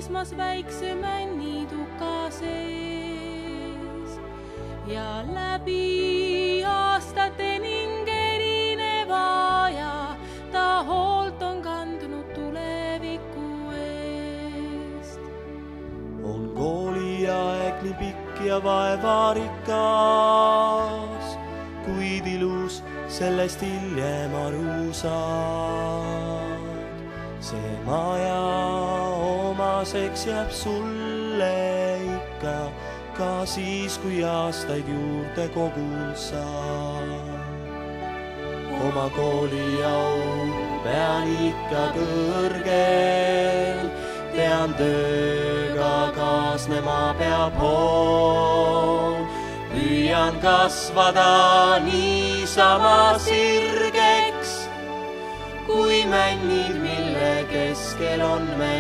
seismas väikse männituka sees ja läbi aastate ning erineva aja ta hoolt on kandnud tuleviku eest. On kooliaeg nii pikk ja vaevarikas, kuid ilus sellest hiljem aru saad. See maja omaseks jääb sulle ikka, ka siis, kui aastaid juurde kogud saad. Oma kooliau pean ikka kõrgel, tean tööga kaasnema peab hool. Püüan kasvada niisama sirgeks, kui männid, mille keskel on me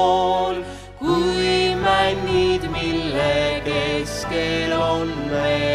kool. Kui männid, mille keskel on me